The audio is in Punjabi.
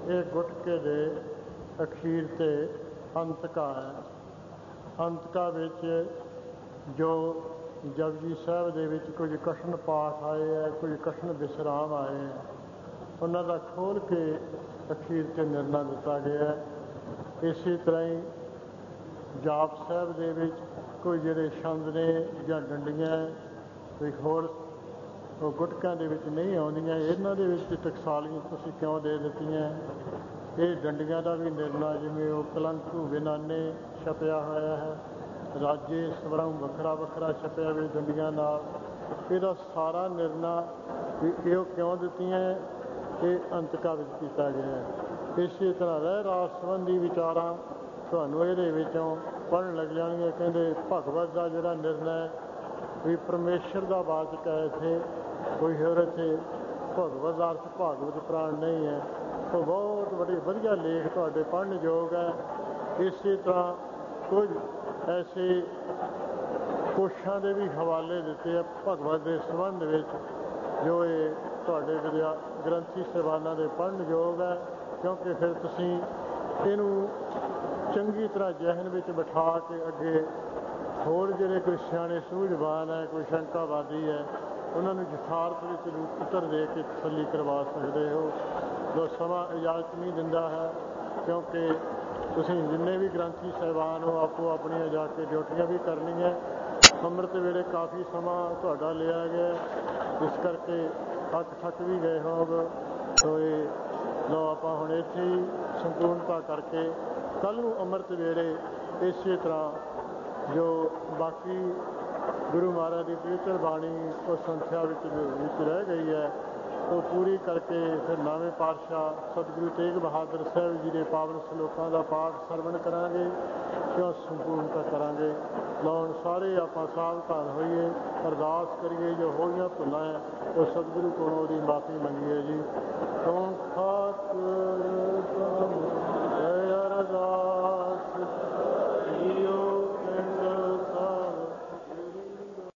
ਇਹ ਗੁਟਕੇ ਦੇ ਅਖੀਰ 'ਤੇ ਅੰਤਕਾ ਹੈ। ਅੰਤਕਾ ਵਿੱਚ ਜੋ ਜਪਜੀ ਸਾਹਿਬ ਦੇ ਵਿੱਚ ਕੁਝ ਕਠਿਨ ਪਾਠ ਆਏ ਹੈ, ਕੁਝ ਕਠਿਨ ਵਿਸਰਾਮ ਆਏ ਹੈ, ਉਹਨਾਂ ਦਾ ਖੋਲ੍ਹ ਕੇ ਅਖੀਰ 'ਤੇ ਨਿਰਣਾ ਦਿੱਤਾ ਗਿਆ ਹੈ। ਇਸੇ ਤਰ੍ਹਾਂ ਹੀ ਜਾਪ ਸਾਹਿਬ ਦੇ ਵਿੱਚ ਕੋਈ ਜਿਹੜੇ ਛੰਦ ਨੇ ਜਾਂ ਡੰਡੀਆਂ ਕੋਈ ਹੋਰ ਉਹ ਗੁਟਕਾਂ ਦੇ ਵਿੱਚ ਨਹੀਂ ਆਉਂਦੀਆਂ, ਇਹਨਾਂ ਦੇ ਵਿੱਚ ਟਕਸਾਲੀਆਂ ਤੁਸੀਂ ਕਿਉਂ ਦੇ ਦਿੱਤੀਆਂ? ਇਹ ਡੰਡੀਆਂ ਦਾ ਵੀ ਨਿਰਣਾ, ਜਿਵੇਂ ਉਹ ਕਲੰਕੂ ਬਿਨਾਨੇ ਛਪਿਆ ਹੋਇਆ ਹੈ, ਰਾਜੇ ਸਵਰਮ ਵੱਖਰਾ ਵੱਖਰਾ ਛਪਿਆ ਵੀ ਡੰਡੀਆਂ ਨਾਲ, ਇਹਦਾ ਸਾਰਾ ਨਿਰਣਾ ਵੀ ਇਹ ਕਿਉਂ ਦਿੱਤੀਆਂ ਇਹ ਅੰਤਕਾ ਵਿੱਚ ਕੀਤਾ ਗਿਆ ਹੈ। ਇਸੇ ਤਰ੍ਹਾਂ ਰਹਿ ਰਾਸ ਸੰਬੰਧੀ ਵਿਚਾਰਾਂ ਤੁਹਾਨੂੰ ਇਹਦੇ ਵਿੱਚੋਂ ਪੜ੍ਹਨ ਲੱਗ ਜਾਣਗੇ। ਕਹਿੰਦੇ ਭਗਵਤ ਦਾ ਜਿਹੜਾ ਨਿਰਣਾ ਹੈ ਵੀ ਪਰਮੇਸ਼ਰ ਦਾ ਵਾਚਕ ਹੈ, ਇੱਥੇ ਕੋਈ ਹੋਰ ਇੱਥੇ ਭਗਵਤ ਦਾ ਅਰਥ ਭਾਗਵਤ ਪ੍ਰਾਣ ਨਹੀਂ ਹੈ। ਉਹ ਬਹੁਤ ਵਧੀਆ ਲੇਖ ਤੁਹਾਡੇ ਪੜ੍ਹਨ ਯੋਗ ਹੈ। ਇਸੇ ਤਰ੍ਹਾਂ ਕੁਝ ਐਸੇ ਕੋਸ਼ਾਂ ਦੇ ਵੀ ਹਵਾਲੇ ਦਿੱਤੇ ਆ ਭਗਵਤ ਦੇ ਸੰਬੰਧ ਵਿੱਚ, ਜੋ ਇਹ ਤੁਹਾਡੇ ਗ੍ਰੰਥੀ ਸਾਹਿਬਾਨਾਂ ਦੇ ਪੜ੍ਹਨ ਯੋਗ ਹੈ, ਕਿਉਂਕਿ ਫਿਰ ਤੁਸੀਂ ਇਹਨੂੰ ਚੰਗੀ ਤਰ੍ਹਾਂ ਜ਼ਿਹਨ ਵਿੱਚ ਬਿਠਾ ਕੇ ਅੱਗੇ ਹੋਰ ਜਿਹੜੇ ਕੋਈ ਸਿਆਣੇ ਸੂਝਵਾਨ ਹੈ, ਕੋਈ ਸ਼ੰਕਾਵਾਦੀ ਹੈ, ਉਹਨਾਂ ਨੂੰ ਯਥਾਰਥ ਵਿੱਚ ਉੱਤਰ ਦੇ ਕੇ ਤਸੱਲੀ ਕਰਵਾ ਸਕਦੇ ਹੋ, ਜੋ ਸਮਾਂ ਇਜਾਜ਼ਤ ਨਹੀਂ ਦਿੰਦਾ ਹੈ। ਕਿਉਂਕਿ ਤੁਸੀਂ ਜਿੰਨੇ ਵੀ ਗ੍ਰੰਥੀ ਸਾਹਿਬਾਨ ਹੋ ਆਪੋ ਆਪਣੀਆਂ ਜਾ ਕੇ ਡਿਊਟੀਆਂ ਵੀ ਕਰਨੀਆਂ। ਅੰਮ੍ਰਿਤ ਵੇਲੇ ਕਾਫੀ ਸਮਾਂ ਤੁਹਾਡਾ ਲਿਆ ਗਿਆ, ਇਸ ਕਰਕੇ ਥੱਕ ਵੀ ਗਏ ਹੋਵੋਗੇ। ਸੋ ਇਹ ਲਓ ਆਪਾਂ ਹੁਣ ਇੱਥੇ ਹੀ ਸੰਪੂਰਨਤਾ ਕਰਕੇ ਕੱਲ੍ਹ ਨੂੰ ਅੰਮ੍ਰਿਤ ਵੇਲੇ ਇਸੇ ਤਰ੍ਹਾਂ ਜੋ ਬਾਕੀ ਗੁਰੂ ਮਹਾਰਾਜ ਦੀ ਪਵਿੱਤਰ ਬਾਣੀ ਉਹ ਸੰਥਿਆ ਵਿੱਚ ਰਹਿ ਗਈ ਹੈ, ਉਹ ਪੂਰੀ ਕਰਕੇ ਫਿਰ ਨਵੇਂ ਪਾਤਸ਼ਾਹ ਸਤਿਗੁਰੂ ਤੇਗ ਬਹਾਦਰ ਸਾਹਿਬ ਜੀ ਦੇ ਪਾਵਨ ਸਲੋਕਾਂ ਦਾ ਪਾਠ ਸਰਵਣ ਕਰਾਂਗੇ, ਕਿਉਂ ਸੰਪੂਰਨਤਾ ਕਰਾਂਗੇ। ਲਾਉਣ ਸਾਰੇ ਆਪਾਂ ਸਾਵਧਾਨ ਹੋਈਏ, ਅਰਦਾਸ ਕਰੀਏ, ਜੋ ਹੋਈਆਂ ਭੁੱਲਾਂ ਹੈ ਉਹ ਸਤਿਗੁਰੂ ਕੋਲੋਂ ਉਹਦੀ ਮਾਫੀ ਮੰਗੀਏ ਜੀ।